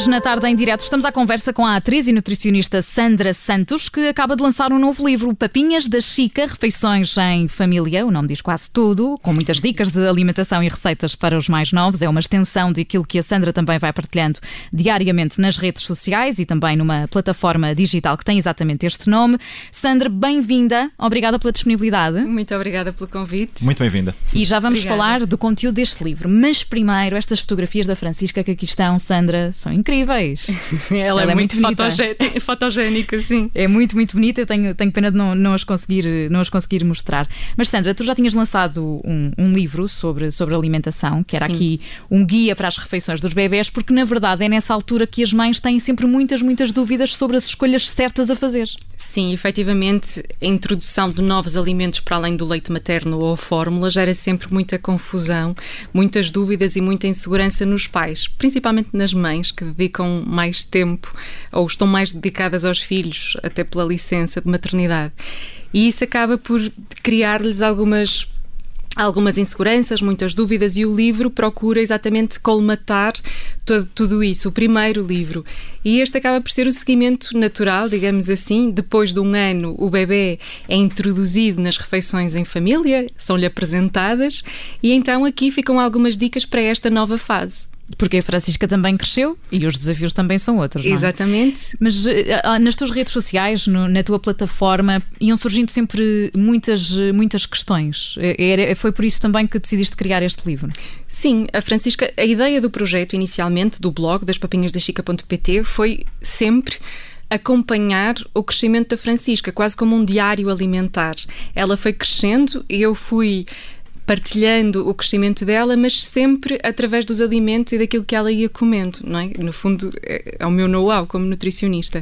Hoje, na Tarde em Direto, estamos à conversa com a atriz e nutricionista Sandra Santos, que acaba de lançar um novo livro, Papinhas da Chica, Refeições em Família. O nome diz quase tudo, com muitas dicas de alimentação e receitas para os mais novos. É uma extensão daquilo que a Sandra também vai partilhando diariamente nas redes sociais e também numa plataforma digital que tem exatamente este nome. Sandra, bem-vinda. Obrigada pela disponibilidade. Muito obrigada pelo convite. Muito bem-vinda. E já vamos falar do conteúdo deste livro. Mas primeiro, estas fotografias da Francisca que aqui estão, Sandra, são incríveis. Ela é muito fotogénica, sim. É muito, muito bonita. Eu tenho pena de não as conseguir mostrar. Mas, Sandra, tu já tinhas lançado um livro sobre alimentação, que era sim. Aqui um guia para as refeições dos bebés, porque, na verdade, é nessa altura que as mães têm sempre muitas, muitas dúvidas sobre as escolhas certas a fazer. Sim, efetivamente, a introdução de novos alimentos para além do leite materno ou a fórmula gera sempre muita confusão, muitas dúvidas e muita insegurança nos pais, principalmente nas mães, que dedicam mais tempo ou estão mais dedicadas aos filhos, até pela licença de maternidade. E isso acaba por criar-lhes algumas inseguranças, muitas dúvidas, e o livro procura exatamente colmatar tudo isso, o primeiro livro. E este acaba por ser o seguimento natural, digamos assim. Depois de um ano, o bebê é introduzido nas refeições em família, são-lhe apresentadas, e então aqui ficam algumas dicas para esta nova fase. Porque a Francisca também cresceu e os desafios também são outros, não é? Exatamente. Mas nas tuas redes sociais, na tua plataforma, iam surgindo sempre muitas questões. Foi por isso também que decidiste criar este livro? Sim, a Francisca, a ideia do projeto inicialmente, do blog, das papinhasdachica.pt, foi sempre acompanhar o crescimento da Francisca, quase como um diário alimentar. Ela foi crescendo e eu fui partilhando o crescimento dela, mas sempre através dos alimentos e daquilo que ela ia comendo, não é? No fundo, é o meu know-how como nutricionista.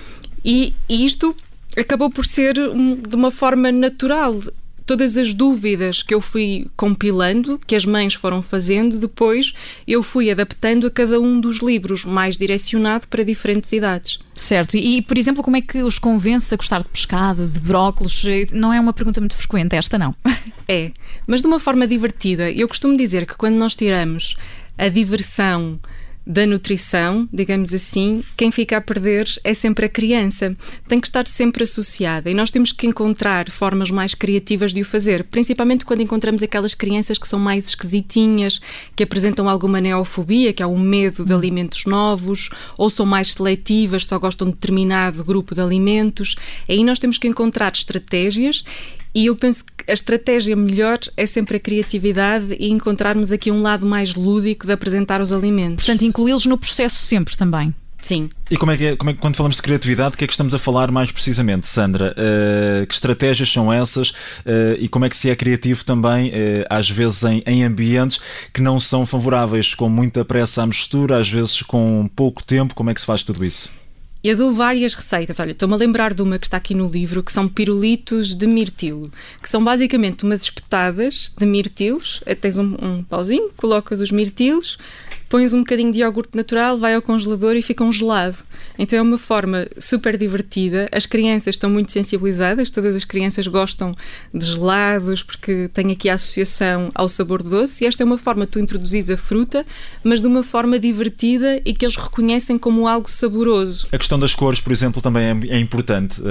E isto acabou por ser de uma forma natural. Todas as dúvidas que eu fui compilando, que as mães foram fazendo, depois eu fui adaptando a cada um dos livros, mais direcionado para diferentes idades. Certo. E, por exemplo, como é que os convence a gostar de pescado, de brócolos? Não é uma pergunta muito frequente esta, não? É, mas de uma forma divertida. Eu costumo dizer que quando nós tiramos a diversão da nutrição, digamos assim, quem fica a perder é sempre a criança. Tem que estar sempre associada e nós temos que encontrar formas mais criativas de o fazer, principalmente quando encontramos aquelas crianças que são mais esquisitinhas, que apresentam alguma neofobia, que é o medo de alimentos novos, ou são mais seletivas, só gostam de determinado grupo de alimentos. Aí nós temos que encontrar estratégias. E eu penso que a estratégia melhor é sempre a criatividade e encontrarmos aqui um lado mais lúdico de apresentar os alimentos. Portanto, incluí-los no processo sempre também. Sim. E como é que quando falamos de criatividade, o que é que estamos a falar mais precisamente, Sandra? Que estratégias são essas e como é que se é criativo também, às vezes em ambientes que não são favoráveis, com muita pressa à mistura, às vezes com pouco tempo, como é que se faz tudo isso? Eu dou várias receitas. Olha, estou-me a lembrar de uma que está aqui no livro, que são pirulitos de mirtilo, que são basicamente umas espetadas de mirtilos. Tens um pauzinho, colocas os mirtilos, pões um bocadinho de iogurte natural, vai ao congelador e fica um gelado. Então é uma forma super divertida. As crianças estão muito sensibilizadas, todas as crianças gostam de gelados, porque tem aqui a associação ao sabor doce, e esta é uma forma de tu introduzires a fruta, mas de uma forma divertida e que eles reconhecem como algo saboroso. A questão das cores, por exemplo, também é importante.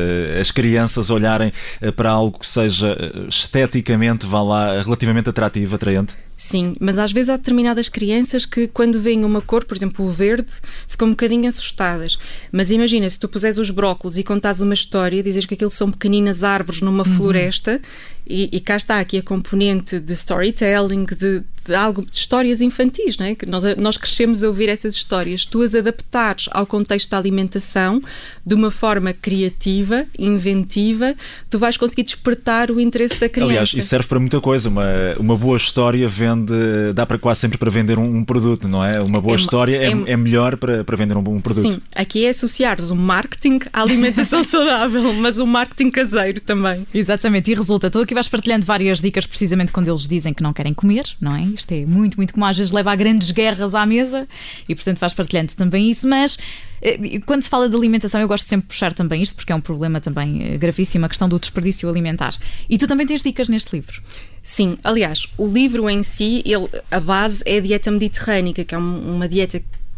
As crianças olharem para algo que seja esteticamente, vá lá, relativamente atrativo, atraente. Sim, mas às vezes há determinadas crianças que quando veem uma cor, por exemplo o verde, ficam um bocadinho assustadas. Mas imagina, se tu puseres os brócolos e contares uma história, dizes que aquilo são pequeninas árvores numa floresta, e cá está aqui a componente de storytelling, de histórias infantis, não é? Que nós crescemos a ouvir essas histórias. Tu as adaptares ao contexto da alimentação de uma forma criativa, inventiva, tu vais conseguir despertar o interesse da criança. Aliás, isso serve para muita coisa. Uma boa história dá para quase sempre para vender um produto, não é? Uma boa história é melhor para vender um produto. Sim, aqui é associares o marketing à alimentação saudável, mas o marketing caseiro também. Exatamente, e resulta. Tu aqui vais partilhando várias dicas precisamente quando eles dizem que não querem comer, não é? Isto é muito, muito comum, às vezes leva a grandes guerras à mesa e, portanto, vais partilhando também isso, mas quando se fala de alimentação eu gosto sempre de puxar também isto, porque é um problema também gravíssimo, a questão do desperdício alimentar. E tu também tens dicas neste livro. Sim, aliás, o livro em si, a base é a dieta mediterrânica, que é uma dieta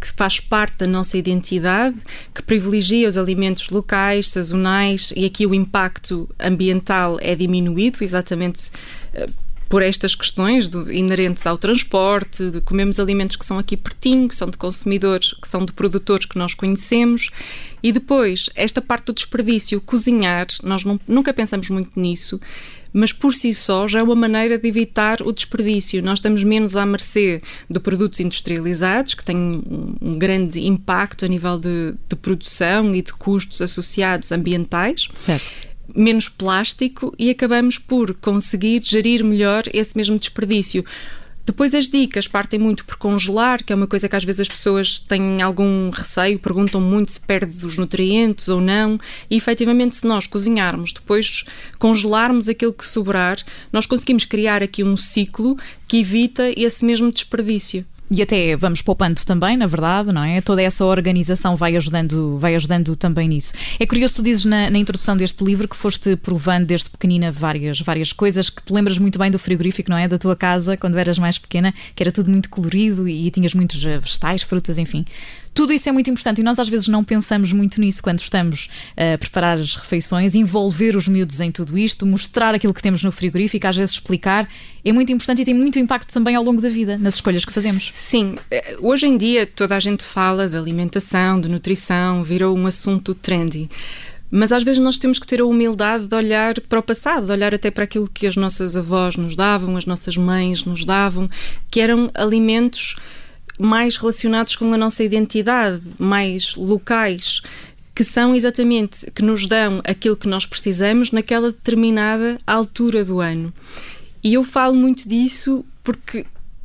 que faz parte da nossa identidade, que privilegia os alimentos locais, sazonais, e aqui o impacto ambiental é diminuído exatamente por estas questões inerentes ao transporte, de comemos alimentos que são aqui pertinho, que são de consumidores, que são de produtores que nós conhecemos. E depois, esta parte do desperdício, cozinhar, nós nunca pensamos muito nisso, mas por si só já é uma maneira de evitar o desperdício. Nós estamos menos à mercê de produtos industrializados, que têm um grande impacto a nível de produção e de custos associados ambientais. Certo. Menos plástico, e acabamos por conseguir gerir melhor esse mesmo desperdício. Depois as dicas partem muito por congelar, que é uma coisa que às vezes as pessoas têm algum receio, perguntam muito se perde os nutrientes ou não, e efetivamente se nós cozinharmos, depois congelarmos aquilo que sobrar, nós conseguimos criar aqui um ciclo que evita esse mesmo desperdício. E até vamos poupando também, na verdade, não é? Toda essa organização vai ajudando também nisso. É curioso, tu dizes na introdução deste livro que foste provando desde pequenina várias coisas, que te lembras muito bem do frigorífico, não é? Da tua casa, quando eras mais pequena, que era tudo muito colorido e tinhas muitos vegetais, frutas, enfim. Tudo isso é muito importante e nós às vezes não pensamos muito nisso quando estamos a preparar as refeições, envolver os miúdos em tudo isto, mostrar aquilo que temos no frigorífico, às vezes explicar, é muito importante e tem muito impacto também ao longo da vida, nas escolhas que fazemos. Sim, hoje em dia toda a gente fala de alimentação, de nutrição, virou um assunto trendy. Mas às vezes nós temos que ter a humildade de olhar para o passado, de olhar até para aquilo que as nossas avós nos davam, as nossas mães nos davam, que eram alimentos mais relacionados com a nossa identidade, mais locais, que são exatamente, que nos dão aquilo que nós precisamos naquela determinada altura do ano. E eu falo muito disso porque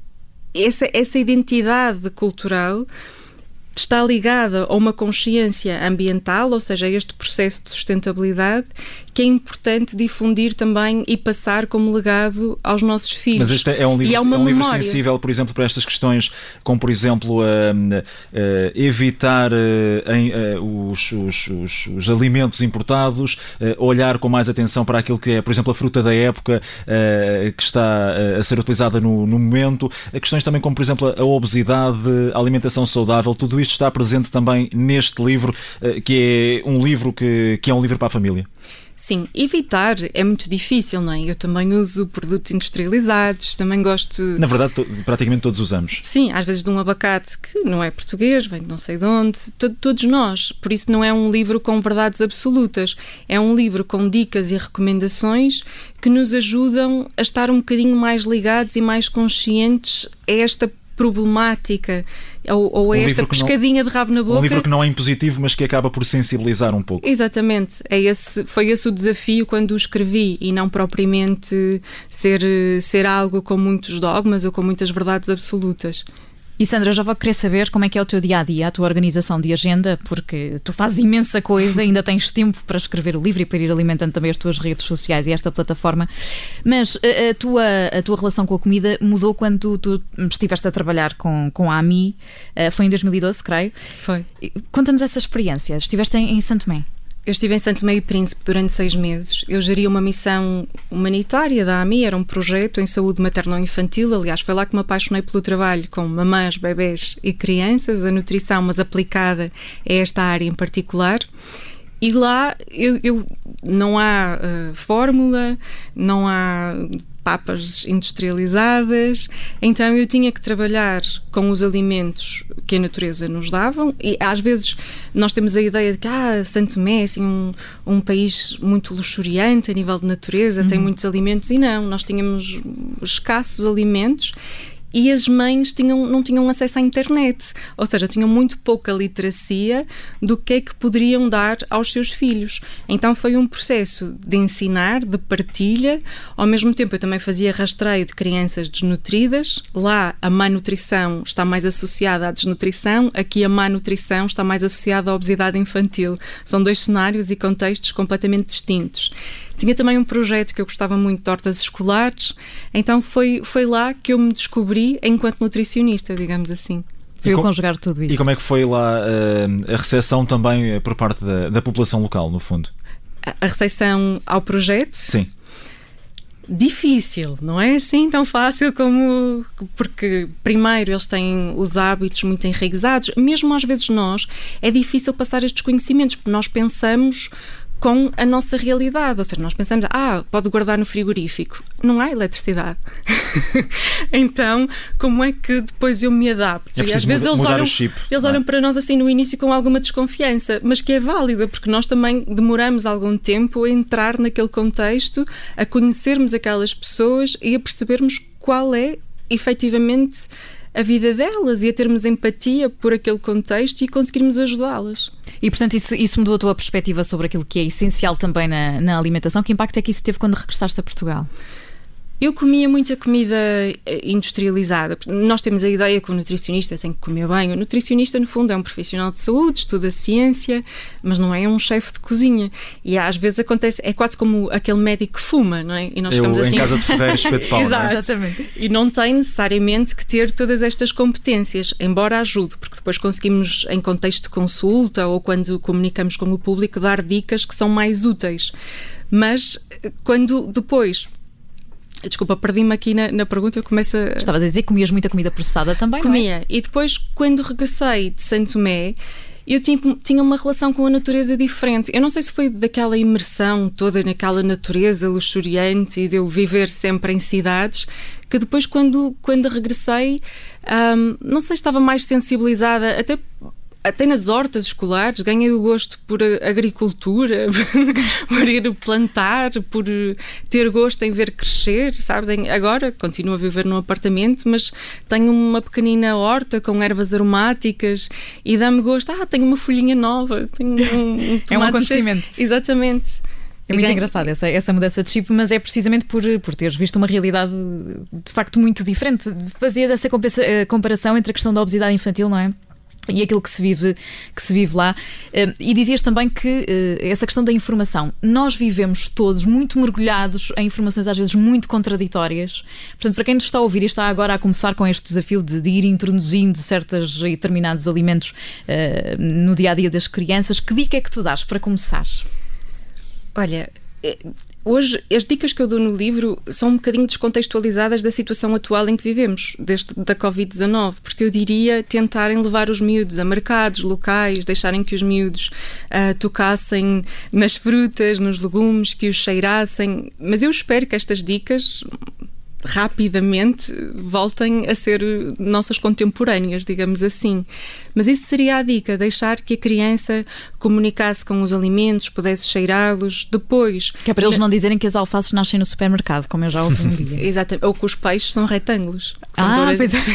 essa identidade cultural está ligada a uma consciência ambiental, ou seja, a este processo de sustentabilidade, que é importante difundir também e passar como legado aos nossos filhos. Mas este é um livro sensível, por exemplo, para estas questões, como por exemplo evitar os alimentos importados, olhar com mais atenção para aquilo que é, por exemplo, a fruta da época que está a ser utilizada no momento, questões também como, por exemplo, a obesidade, a alimentação saudável, tudo isto está presente também neste livro, que é um livro que é um livro para a família. Sim, evitar é muito difícil, não é? Eu também uso produtos industrializados, também gosto... Na verdade, praticamente todos usamos. Sim, às vezes de um abacate que não é português, vem de não sei de onde, todos nós. Por isso não é um livro com verdades absolutas, é um livro com dicas e recomendações que nos ajudam a estar um bocadinho mais ligados e mais conscientes a esta problemática ou esta pescadinha de rabo na boca. Um livro que não é impositivo, mas que acaba por sensibilizar um pouco. Exatamente. Foi esse o desafio quando o escrevi, e não propriamente ser algo com muitos dogmas ou com muitas verdades absolutas. E Sandra, eu já vou querer saber como é que é o teu dia-a-dia, a tua organização de agenda, porque tu fazes imensa coisa, ainda tens tempo para escrever o livro e para ir alimentando também as tuas redes sociais e esta plataforma. Mas a tua relação com a comida mudou quando tu estiveste a trabalhar com a AMI, foi em 2012, creio. Foi. Conta-nos essa experiência. Estiveste em Santo Tomé. Eu estive em Santo Tomé e Príncipe durante 6 meses. Eu geria uma missão humanitária da AMI, era um projeto em saúde materno-infantil. Aliás, foi lá que me apaixonei pelo trabalho com mamães, bebés e crianças, a nutrição, mas aplicada a esta área em particular. E lá eu não há fórmula, não há papas industrializadas, então eu tinha que trabalhar com os alimentos que a natureza nos davam, e às vezes nós temos a ideia de que Santo Tomé é assim, um país muito luxuriante a nível de natureza, tem muitos alimentos, e não, nós tínhamos escassos alimentos. E as mães não tinham acesso à internet, ou seja, tinham muito pouca literacia do que é que poderiam dar aos seus filhos. Então foi um processo de ensinar, de partilha. Ao mesmo tempo eu também fazia rastreio de crianças desnutridas. Lá a má nutrição está mais associada à desnutrição, aqui a má nutrição está mais associada à obesidade infantil. São 2 cenários e contextos completamente distintos. Tinha também um projeto que eu gostava muito de hortas escolares, então foi lá que eu me descobri enquanto nutricionista, digamos assim. Foi eu conjugar tudo isso. E como é que foi lá a recepção também por parte da população local, no fundo? A recepção ao projeto? Sim. Difícil, não é assim tão fácil como... Porque, primeiro, eles têm os hábitos muito enraizados. Mesmo às vezes nós, é difícil passar estes conhecimentos, porque nós pensamos com a nossa realidade. Ou seja, nós pensamos, pode guardar no frigorífico. Não há eletricidade. Então, como é que depois eu me adapto? E às vezes eles olham para nós assim no início com alguma desconfiança, mas que é válida, porque nós também demoramos algum tempo a entrar naquele contexto, a conhecermos aquelas pessoas e a percebermos qual é, efetivamente, a vida delas e a termos empatia por aquele contexto e conseguirmos ajudá-las. E, portanto, isso mudou a tua perspectiva sobre aquilo que é essencial também na alimentação. Que impacto é que isso teve quando regressaste a Portugal? Eu comia muita comida industrializada. Nós temos a ideia que o nutricionista tem que comer bem. O nutricionista, no fundo, é um profissional de saúde, estuda ciência, mas não é um chefe de cozinha. E às vezes acontece, é quase como aquele médico que fuma, não é? E nós ficamos assim... em casa de ferreiro, espeto de pau. Exatamente. E não tem necessariamente que ter todas estas competências, embora ajude, porque depois conseguimos, em contexto de consulta ou quando comunicamos com o público, dar dicas que são mais úteis. Mas quando depois... Desculpa, perdi-me aqui na pergunta, eu começo a... Estavas a dizer que comias muita comida processada também, Comia. Não é? E depois, quando regressei de Santo Tomé, eu tinha uma relação com a natureza diferente. Eu não sei se foi daquela imersão toda naquela natureza luxuriante e de eu viver sempre em cidades, que depois, quando regressei, não sei, estava mais sensibilizada, até nas hortas escolares, ganhei o gosto por agricultura, por ir plantar, por ter gosto em ver crescer, sabes? Agora continuo a viver num apartamento, mas tenho uma pequenina horta com ervas aromáticas e dá-me gosto. Tenho uma folhinha nova, tenho um tomate. É um acontecimento. Cheio. Exatamente. É muito engraçado essa mudança de chip, mas é precisamente por teres visto uma realidade de facto muito diferente. Fazias essa comparação entre a questão da obesidade infantil, não é? E aquilo que se vive lá. E dizias também que essa questão da informação, nós vivemos todos muito mergulhados em informações às vezes muito contraditórias. Portanto, para quem nos está a ouvir e está agora a começar com este desafio de ir introduzindo certos e determinados alimentos no dia-a-dia das crianças, que dica é que tu dás para começar? Olha... Hoje, as dicas que eu dou no livro são um bocadinho descontextualizadas da situação atual em que vivemos, desde da Covid-19, porque eu diria tentarem levar os miúdos a mercados locais, deixarem que os miúdos tocassem nas frutas, nos legumes, que os cheirassem, mas eu espero que estas dicas rapidamente voltem a ser nossas contemporâneas, digamos assim. Mas isso seria a dica, deixar que a criança comunicasse com os alimentos, pudesse cheirá-los, depois... Que é para eles não dizerem que as alfaces nascem no supermercado, como eu já ouvi um dia. Exatamente, ou que os peixes são retângulos. Pois é.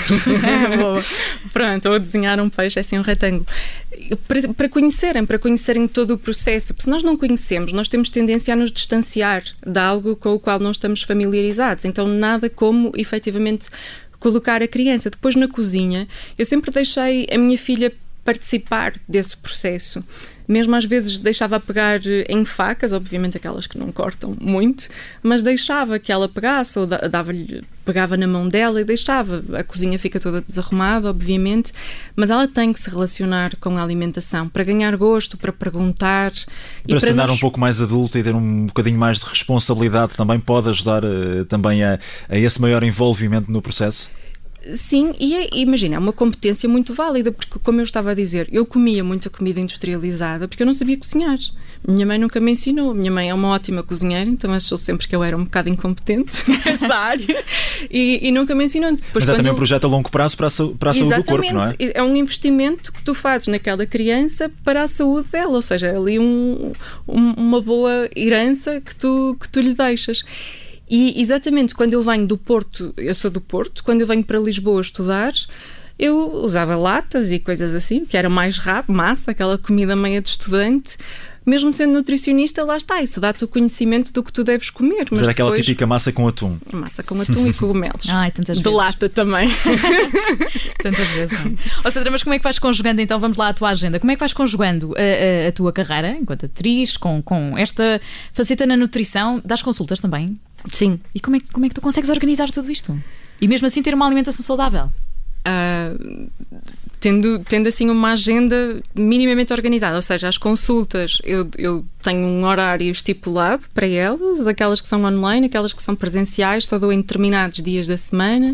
Pronto, ou desenhar um peixe é assim um retângulo. Para conhecerem todo o processo, porque se nós não conhecemos, nós temos tendência a nos distanciar de algo com o qual não estamos familiarizados, então nada como, efetivamente, colocar a criança. Depois, na cozinha, eu sempre deixei a minha filha participar desse processo. Mesmo às vezes deixava pegar em facas, obviamente aquelas que não cortam muito, mas deixava que ela pegasse ou pegava na mão dela e deixava. A cozinha fica toda desarrumada, obviamente, mas ela tem que se relacionar com a alimentação para ganhar gosto, para perguntar. Para se tornar um pouco mais adulta e ter um bocadinho mais de responsabilidade também pode ajudar também a esse maior envolvimento no processo? Sim, e imagina, é uma competência muito válida, porque, como eu estava a dizer, eu comia muita comida industrializada porque eu não sabia cozinhar. Minha mãe nunca me ensinou. Minha mãe é uma ótima cozinheira, então achou sempre que eu era um bocado incompetente nessa área e nunca me ensinou. Depois, mas é também um projeto a longo prazo para a saúde do corpo, não é? É um investimento que tu fazes naquela criança para a saúde dela, ou seja, é ali uma boa herança que tu lhe deixas. E exatamente quando eu venho do Porto, eu sou do Porto, quando eu venho para Lisboa estudar, eu usava latas e coisas assim, que era mais rápido, massa, aquela comida meia de estudante. Mesmo sendo nutricionista, lá está, isso dá-te o conhecimento do que tu deves comer. Mas era aquela típica massa com atum. Massa com atum e cogumelos. Tantas vezes. De lata também. Tantas vezes. Sandra, mas como é que vais conjugando, então, vamos lá à tua agenda, como é que vais conjugando a tua carreira enquanto atriz com esta faceta na nutrição? Dás consultas também? Sim. E como é que tu consegues organizar tudo isto? E mesmo assim ter uma alimentação saudável? tendo assim uma agenda minimamente organizada, ou seja, as consultas eu tenho um horário estipulado para elas, aquelas que são online, aquelas que são presenciais, só dou em determinados dias da semana.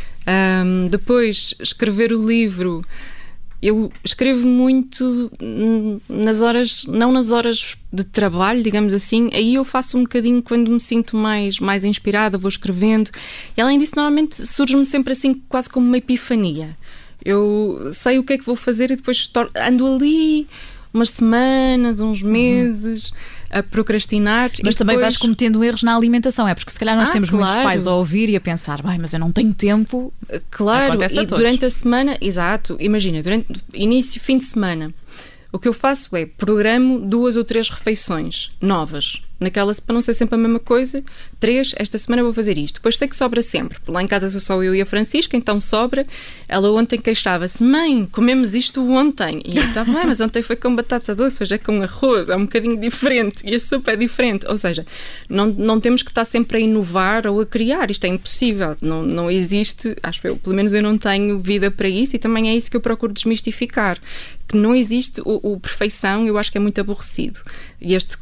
Depois, escrever o livro, eu escrevo muito nas horas, não nas horas de trabalho, digamos assim, aí eu faço um bocadinho quando me sinto mais inspirada, vou escrevendo, e além disso normalmente surge-me sempre assim quase como uma epifania. Eu sei o que é que vou fazer e depois ando ali umas semanas, uns meses a procrastinar. Mas e também depois... vais cometendo erros na alimentação, é porque se calhar nós temos muitos pais a ouvir e a pensar, bem, mas eu não tenho tempo. Claro, acontece e durante a semana, exato, imagina, durante início, fim de semana, o que eu faço é programo 2 ou 3 refeições novas. Para não ser sempre a mesma coisa, 3, esta semana vou fazer isto. Depois sei que sobra sempre. Lá em casa sou só eu e a Francisca, então sobra. Ela ontem queixava-se, mãe, comemos isto ontem. E eu, está bem, mas ontem foi com batata doce, hoje é com arroz, é um bocadinho diferente. E a sopa é diferente. Ou seja, não temos que estar sempre a inovar ou a criar. Isto é impossível. Não existe, acho eu, pelo menos eu não tenho vida para isso, e também é isso que eu procuro desmistificar. Que não existe o perfeição, eu acho que é muito aborrecido. E este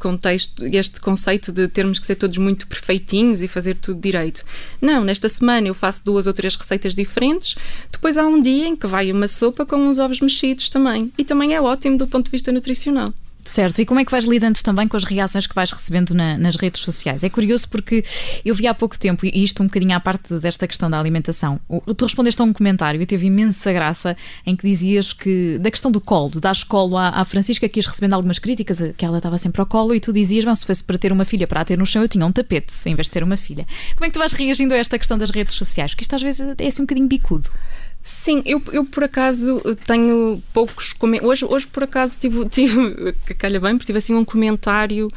conceito de termos que ser todos muito perfeitinhos e fazer tudo direito. Não, nesta semana eu faço 2 ou 3 receitas diferentes, depois há um dia em que vai uma sopa com uns ovos mexidos também. E também é ótimo do ponto de vista nutricional. Certo, e como é que vais lidando também com as reações que vais recebendo nas redes sociais? É curioso porque eu vi há pouco tempo, e isto um bocadinho à parte desta questão da alimentação, tu respondeste a um comentário e teve imensa graça em que dizias que da questão do colo, dás colo à Francisca, que ias recebendo algumas críticas, que ela estava sempre ao colo, e tu dizias, bom, se fosse para ter uma filha para a ter no chão, eu tinha um tapete, em vez de ter uma filha. Como é que tu vais reagindo a esta questão das redes sociais? Porque isto às vezes é assim um bocadinho bicudo. Sim, eu por acaso tenho poucos comentários. Hoje por acaso tive que calha bem, porque tive assim um comentário,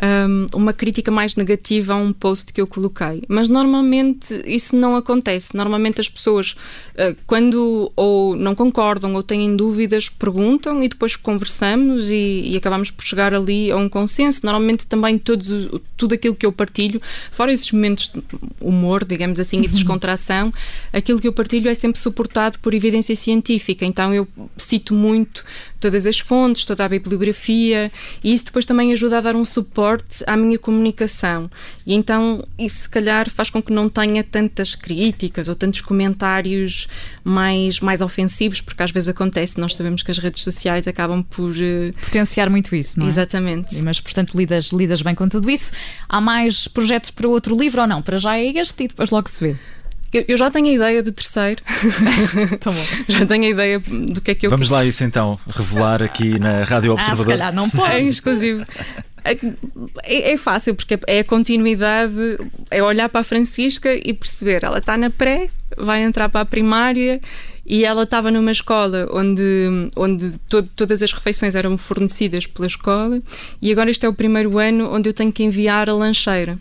uma crítica mais negativa a um post que eu coloquei. Mas normalmente isso não acontece. Normalmente as pessoas, quando ou não concordam ou têm dúvidas, perguntam e depois conversamos e acabamos por chegar ali a um consenso. Normalmente também tudo aquilo que eu partilho, fora esses momentos de humor, digamos assim, e de descontração, aquilo que eu partilho é sempre suportado por evidência científica, então eu cito muito todas as fontes, toda a bibliografia, e isso depois também ajuda a dar um suporte à minha comunicação, e então isso se calhar faz com que não tenha tantas críticas ou tantos comentários mais ofensivos, porque às vezes acontece, nós sabemos que as redes sociais acabam por potenciar muito isso, não é? Exatamente. Mas portanto lidas bem com tudo isso. Há mais projetos para outro livro ou não? Para já é este e depois logo se vê. Eu já tenho a ideia do terceiro. Tá bom. Já tenho a ideia do que é que eu... Vamos lá isso então, revelar aqui na Rádio Observador. Se calhar não pode. É exclusivo. É fácil, porque é a continuidade, é olhar para a Francisca e perceber, ela está na pré, vai entrar para a primária, e ela estava numa escola onde todas as refeições eram fornecidas pela escola, e agora este é o primeiro ano onde eu tenho que enviar a lancheira.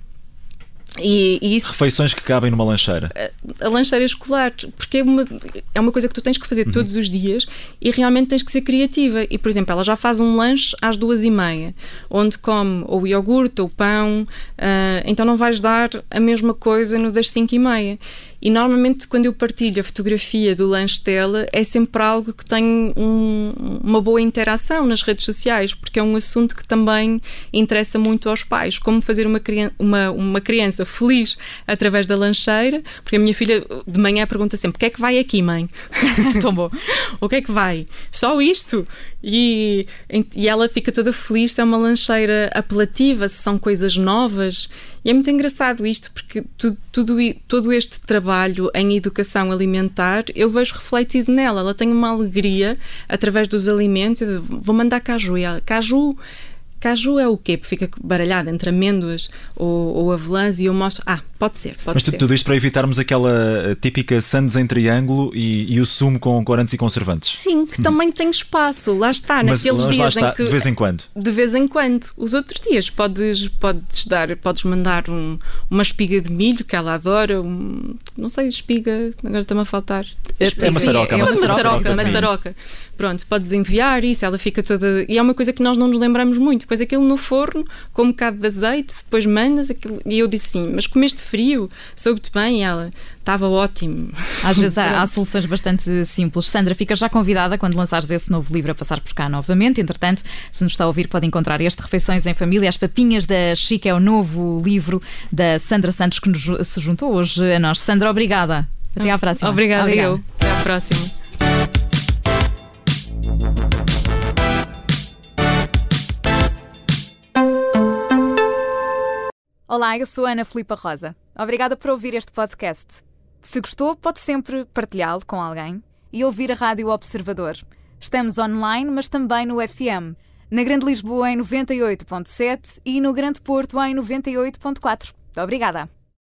E isso, refeições que cabem numa lancheira. A lancheira escolar, porque é uma coisa que tu tens que fazer todos os dias e realmente tens que ser criativa. E, por exemplo, ela já faz um lanche às 2h30, onde come ou iogurte ou pão, então não vais dar a mesma coisa no das 5h30. E normalmente quando eu partilho a fotografia do lanche dela é sempre algo que tem uma boa interação nas redes sociais, porque é um assunto que também interessa muito aos pais, como fazer uma criança feliz através da lancheira, porque a minha filha de manhã pergunta sempre, o que é que vai aqui, mãe? Tão bom. O que é que vai? Só isto? E ela fica toda feliz se é uma lancheira apelativa, se são coisas novas. E é muito engraçado isto, porque todo este trabalho em educação alimentar eu vejo refletido nela. Ela tem uma alegria através dos alimentos. Vou mandar caju. E ela, caju é o quê? Fica baralhado entre amêndoas ou avelãs, e eu mostro, pode ser. Mas tudo isto para evitarmos aquela típica sandes em triângulo e o sumo com corantes e conservantes. Sim, que também tem espaço, lá está, naqueles dias em que... De vez em quando. De vez em quando. Os outros dias podes mandar uma espiga de milho, que ela adora, não sei, espiga, agora está-me a faltar. É maçaroca. Maçaroca. Pronto, podes enviar isso, ela fica toda... E é uma coisa que nós não nos lembramos muito. Depois aquilo no forno, com um bocado de azeite, depois mandas aquilo. E eu disse assim, mas comeste frio, soube-te bem? Ela, estava ótimo. Às vezes há soluções bastante simples. Sandra, fica já convidada quando lançares esse novo livro a passar por cá novamente. Entretanto, se nos está a ouvir, pode encontrar este Refeições em Família. As Papinhas da Chica é o novo livro da Sandra Santos que nos se juntou hoje a nós. Sandra, obrigada. Até à próxima. Obrigada. Eu. Até à próxima. Olá, eu sou a Ana Filipa Rosa. Obrigada por ouvir este podcast. Se gostou, pode sempre partilhá-lo com alguém e ouvir a Rádio Observador. Estamos online, mas também no FM. Na Grande Lisboa em 98.7 e no Grande Porto em 98.4. Obrigada.